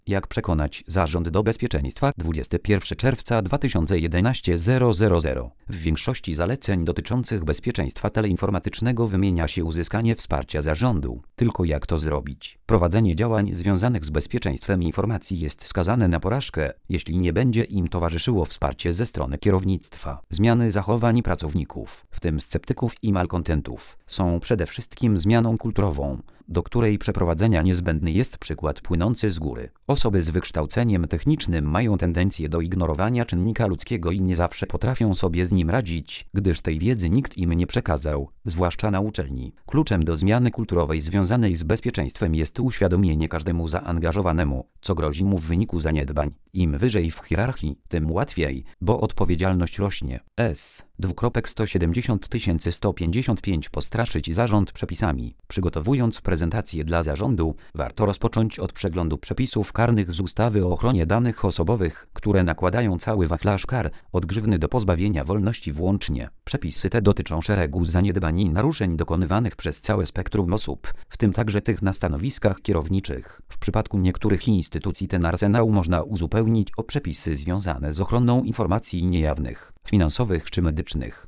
Jak przekonać zarząd do bezpieczeństwa? 21 czerwca 2011 000. W większości zaleceń dotyczących bezpieczeństwa teleinformatycznego wymienia się uzyskanie wsparcia zarządu. Tylko jak to zrobić? Prowadzenie działań związanych z bezpieczeństwem informacji jest skazane na porażkę, jeśli nie będzie im towarzyszyło wsparcie ze strony kierownictwa. Zmiany zachowań pracowników, w tym sceptyków i malkontentów, są przede wszystkim zmianą kulturową, do której przeprowadzenia niezbędny jest przykład płynący z góry. Osoby z wykształceniem technicznym mają tendencję do ignorowania czynnika ludzkiego i nie zawsze potrafią sobie z nim radzić, gdyż tej wiedzy nikt im nie przekazał, zwłaszcza na uczelni. Kluczem do zmiany kulturowej związanej z bezpieczeństwem jest uświadomienie każdemu zaangażowanemu, co grozi mu w wyniku zaniedbań. Im wyżej w hierarchii, tym łatwiej, bo odpowiedzialność rośnie. 170 postraszyć zarząd przepisami. Przygotowując prezentację dla zarządu, warto rozpocząć od przeglądu przepisów karnych z ustawy o ochronie danych osobowych, które nakładają cały wachlarz kar, od grzywny do pozbawienia wolności włącznie. Przepisy te dotyczą szeregu zaniedbań i naruszeń dokonywanych przez całe spektrum osób, w tym także tych na stanowiskach kierowniczych. W przypadku niektórych instytucji ten arsenał można uzupełnić o przepisy związane z ochroną informacji niejawnych, finansowych czy medycznych.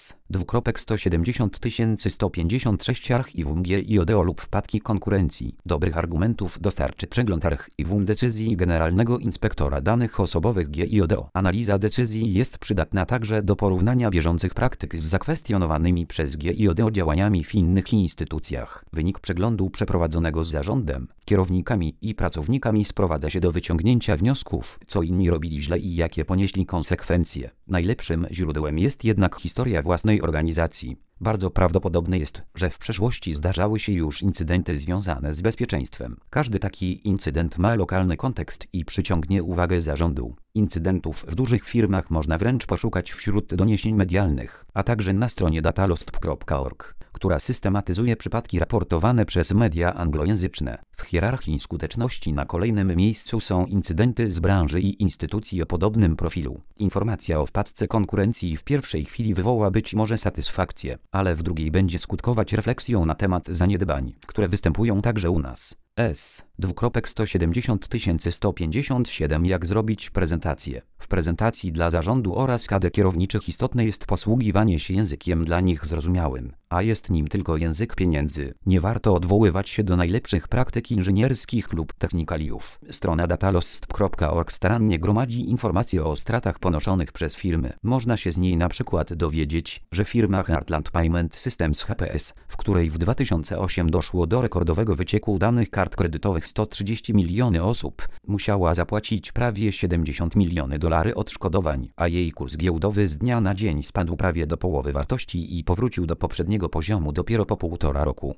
170 archiwum GIODO lub wpadki konkurencji. Dobrych argumentów dostarczy przegląd archiwum decyzji Generalnego Inspektora Danych Osobowych GIODO. Analiza decyzji jest przydatna także do porównania bieżących praktyk z zakwestionowanymi przez GIODO działaniami w innych instytucjach. Wynik przeglądu przeprowadzonego z zarządem, kierownikami i pracownikami sprowadza się do wyciągnięcia wniosków, co inni robili źle i jakie ponieśli konsekwencje. Najlepszym źródłem jest jednak historia własnej organizacji. Bardzo prawdopodobne jest, że w przeszłości zdarzały się już incydenty związane z bezpieczeństwem. Każdy taki incydent ma lokalny kontekst i przyciągnie uwagę zarządu. Incydentów w dużych firmach można wręcz poszukać wśród doniesień medialnych, a także na stronie datalosp.org, która systematyzuje przypadki raportowane przez media anglojęzyczne. W hierarchii skuteczności na kolejnym miejscu są incydenty z branży i instytucji o podobnym profilu. Informacja o wpadce konkurencji w pierwszej chwili wywoła być może satysfakcję, ale w drugiej będzie skutkować refleksją na temat zaniedbań, które występują także u nas. 170 Jak zrobić prezentację. W prezentacji dla zarządu oraz kadr kierowniczych istotne jest posługiwanie się językiem dla nich zrozumiałym, a jest nim tylko język pieniędzy. Nie warto odwoływać się do najlepszych praktyk inżynierskich lub technikaliów. Strona datalosp.org starannie gromadzi informacje o stratach ponoszonych przez firmy. Można się z niej na przykład dowiedzieć, że firma Heartland Payment Systems HPS, w której w 2008 doszło do rekordowego wycieku danych kart kredytowych 130 miliony osób, musiała zapłacić prawie $70 miliony odszkodowań, a jej kurs giełdowy z dnia na dzień spadł prawie do połowy wartości i powrócił do poprzedniego poziomu dopiero po 1,5 roku.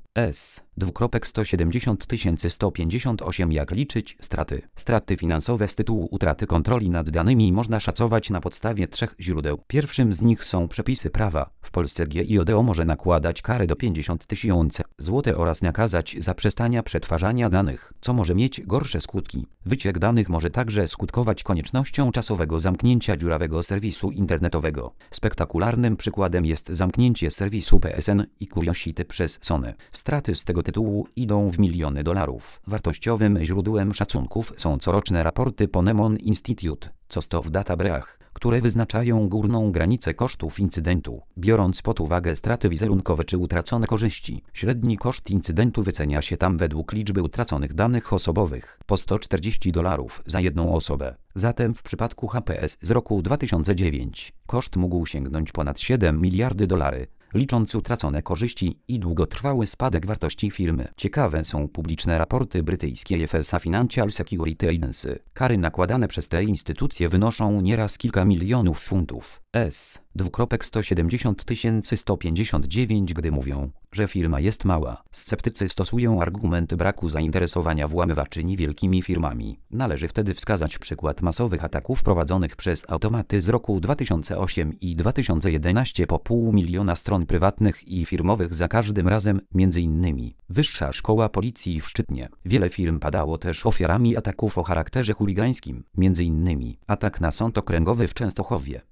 170 Jak liczyć straty. Straty finansowe z tytułu utraty kontroli nad danymi można szacować na podstawie 3 źródeł. Pierwszym z nich są przepisy prawa. W Polsce GIODO może nakładać karę do 50 000 zł oraz nakazać zaprzestania przetwarzania danych, co może mieć gorsze skutki. Wyciek danych może także skutkować koniecznością czasowego zamknięcia dziurawego serwisu internetowego. Spektakularnym przykładem jest zamknięcie serwisu PSN i Curiosity przez Sony. Straty z tego tytułu idą w miliony dolarów. Wartościowym źródłem szacunków są coroczne raporty Ponemon Institute, COSTO w Databrach, które wyznaczają górną granicę kosztów incydentu, biorąc pod uwagę straty wizerunkowe czy utracone korzyści. Średni koszt incydentu wycenia się tam według liczby utraconych danych osobowych po $140 za jedną osobę. Zatem w przypadku HPS z roku 2009 koszt mógł sięgnąć ponad $7 miliardy, licząc utracone korzyści i długotrwały spadek wartości firmy. Ciekawe są publiczne raporty brytyjskiej FSA Financial Security Agency. Kary nakładane przez te instytucje wynoszą nieraz kilka milionów funtów. 170 gdy mówią, że firma jest mała. Sceptycy stosują argument braku zainteresowania włamywaczy niewielkimi firmami. Należy wtedy wskazać przykład masowych ataków prowadzonych przez automaty z roku 2008 i 2011 po 500 000 stron prywatnych i firmowych za każdym razem, m.in. Wyższa Szkoła Policji w Szczytnie. Wiele firm padało też ofiarami ataków o charakterze chuligańskim, m.in. atak na sąd okręgowy w Częstochowie. Strona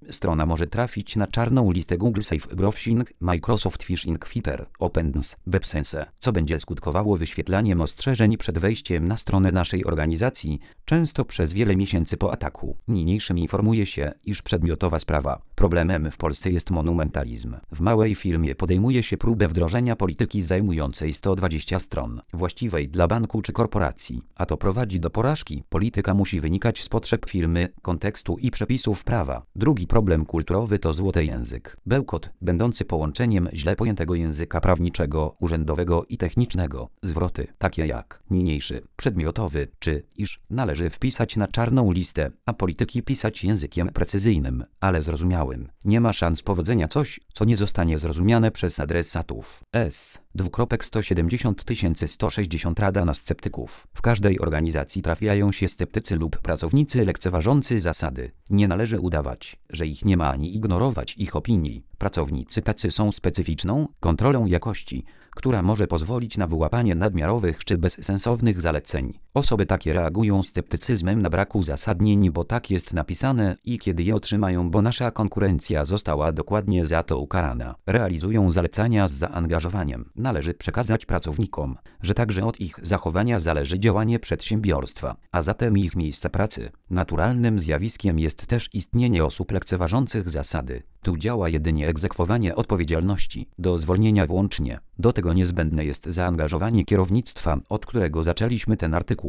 może trafić na czarną listę Google Safe Browsing, Microsoft Phishing Fighter, OpenSense, WebSense, co będzie skutkowało wyświetlaniem ostrzeżeń przed wejściem na stronę naszej organizacji, często przez wiele miesięcy po ataku. Niniejszym informuje się, iż przedmiotowa sprawa. Problemem w Polsce jest monumentalizm. W małej firmie podejmuje się próbę wdrożenia polityki zajmującej 120 stron, właściwej dla banku czy korporacji, a to prowadzi do porażki. Polityka musi wynikać z potrzeb firmy, kontekstu i przepisów prawa. Drugi problem kulturowy to złoty język. Bełkot, będący połączeniem źle pojętego języka prawniczego, urzędowego i technicznego. Zwroty, takie jak niniejszy, przedmiotowy, czy iż, należy wpisać na czarną listę, a polityki pisać językiem precyzyjnym, ale zrozumiałym. Nie ma szans powodzenia coś, co nie zostanie zrozumiane przez adresatów. 170 160 Rada na sceptyków. W każdej organizacji trafiają się sceptycy lub pracownicy lekceważący zasady. Nie należy udawać, że ich nie ma, ani ignorować ich opinii. Pracownicy tacy są specyficzną kontrolą jakości, która może pozwolić na wyłapanie nadmiarowych czy bezsensownych zaleceń. Osoby takie reagują sceptycyzmem na brak uzasadnień, bo tak jest napisane i kiedy je otrzymają, bo nasza konkurencja została dokładnie za to ukarana. Realizują zalecania z zaangażowaniem. Należy przekazać pracownikom, że także od ich zachowania zależy działanie przedsiębiorstwa, a zatem ich miejsca pracy. Naturalnym zjawiskiem jest też istnienie osób lekceważących zasady. Tu działa jedynie egzekwowanie odpowiedzialności, do zwolnienia włącznie. Do tego niezbędne jest zaangażowanie kierownictwa, od którego zaczęliśmy ten artykuł.